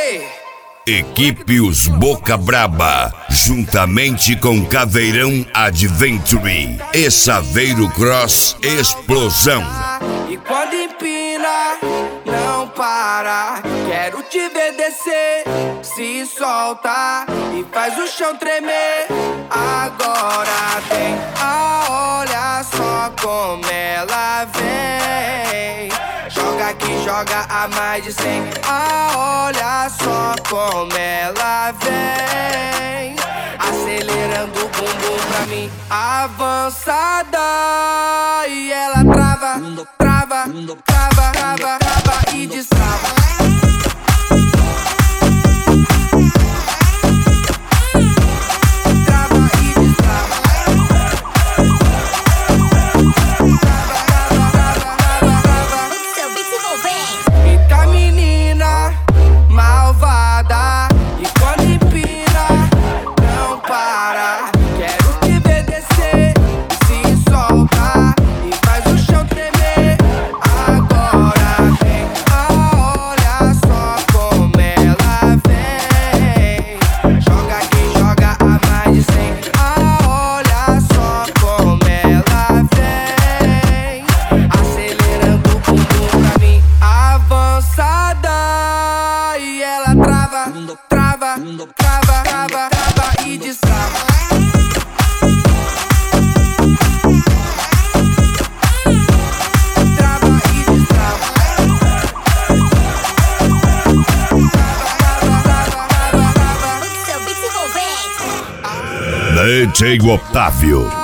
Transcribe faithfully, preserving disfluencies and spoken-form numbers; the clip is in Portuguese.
Equipe Os Boca Braba, juntamente com Caveirão Adventure e Saveiro Cross Explosão. E quando empina, não para. Quero te ver descer, se solta e faz o chão tremer. Agora vem, ah, olha só como ela vem. Joga aqui, joga a mais de cem. Ah, olha só como ela vem. Acelerando o bumbum pra mim, avançada. E ela trava, trava, trava, trava, trava e destrava. Trava, trava, trava, trava e destrava. Trava e destrava. D J Otávio.